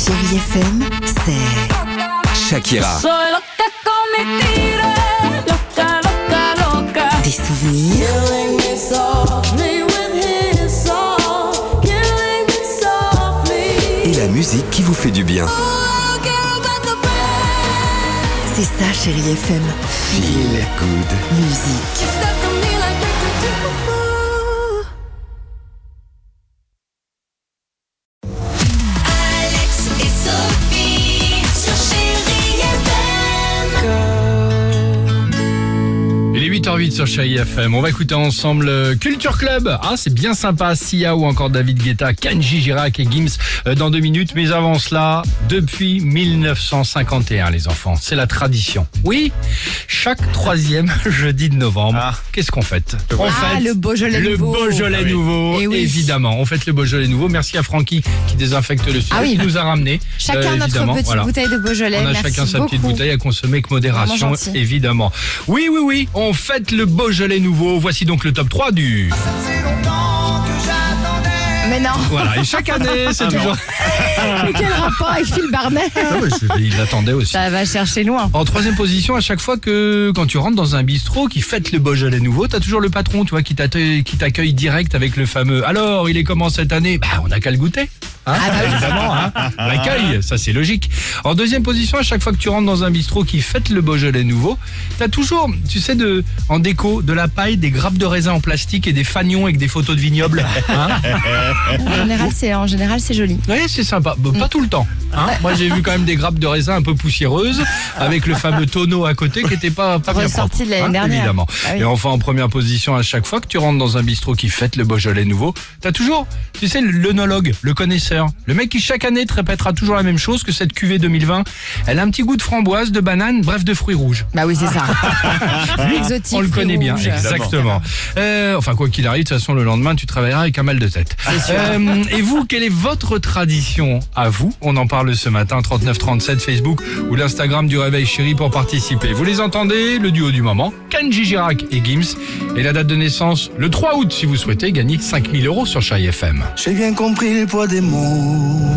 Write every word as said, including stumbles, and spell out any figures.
Chérie F M, c'est Shakira. Soy loca con mi tire, loca, loca, loca. des souvenirs, Killing me softly with his song, killing me softly. Et la musique qui vous fait du bien. Oh, I don't care about the bad. c'est ça Chérie F M. Feel good. Musique. You stuck on me like do, do, do. Alex et Sophie sur Chérie F M. Il est huit heures huit sur Chérie F M. On va écouter ensemble euh, Culture Club. Ah, c'est bien sympa. Sia ou encore David Guetta, Kenji Girac et Gims euh, dans deux minutes. Mais avant cela, depuis mille neuf cent cinquante et un, les enfants, c'est la tradition. Oui, chaque troisième jeudi de novembre, qu'est-ce qu'on fête? On Ah, fête le Beaujolais le nouveau. Beaujolais nouveau, Eh oui. évidemment. On fête le Beaujolais nouveau. Merci à Francky qui désinfecte le studio, Ah oui. qui nous a ramené. Chacun euh, notre évidemment. petite Voilà. bouteille de Beaujolais. On a Merci chacun sa beaucoup. petite bouteille à consommer avec modération, Vraiment gentil. évidemment. Oui, oui, oui, on fête le Beaujolais nouveau. Voici donc le top trois du... Mais non, Voilà, et chaque année, c'est toujours... mais quel rapport avec Phil Barnet? Ah ouais, je- il l'attendait aussi. Ça va chercher loin. En troisième position, à chaque fois que quand tu rentres dans un bistrot qui fête le Beaujolais nouveau, t'as toujours le patron, tu vois, qui t'accueille, qui t'accueille direct avec le fameux. Alors, il est comment cette année? Bah, on n'a qu'à le goûter. Hein, Ah bah oui. évidemment, hein. L'accueil, ça c'est logique. En deuxième position, à chaque fois que tu rentres dans un bistrot qui fête le Beaujolais nouveau, t'as toujours, tu sais, de, en déco, de la paille, des grappes de raisin en plastique et des fanions avec des photos de vignobles. Hein. En général, c'est en général c'est joli. Oui, c'est sympa. Bon, pas tout le temps. Hein. Moi, j'ai vu quand même des grappes de raisin un peu poussiéreuses, avec le fameux tonneau à côté qui était pas, pas bien Ressorti propre. de l'année dernière. Évidemment. Ah oui. Et enfin, en première position, à chaque fois que tu rentres dans un bistrot qui fête le Beaujolais nouveau, t'as toujours, tu sais, l'œnologue, le connaisseur, le mec qui chaque année te répétera toujours la même chose, que cette cuvée deux mille vingt, elle a un petit goût de framboise, de banane, bref, de fruits rouges. Bah oui, c'est ça. Fruits exotiques, On le fruits connaît bien, rouges. exactement. Euh, enfin, quoi qu'il arrive, de toute façon, le lendemain, tu travailleras avec un mal de tête. Euh, et vous, quelle est votre tradition à vous? On en parle ce matin, trente-neuf trente-sept, Facebook ou l'Instagram du Réveil Chéri pour participer. Vous les entendez, le duo du moment, Kenji Girac et Gims. Et la date de naissance, le trois août, si vous souhaitez gagner cinq mille euros sur Chéri F M. J'ai bien compris le poids des mots.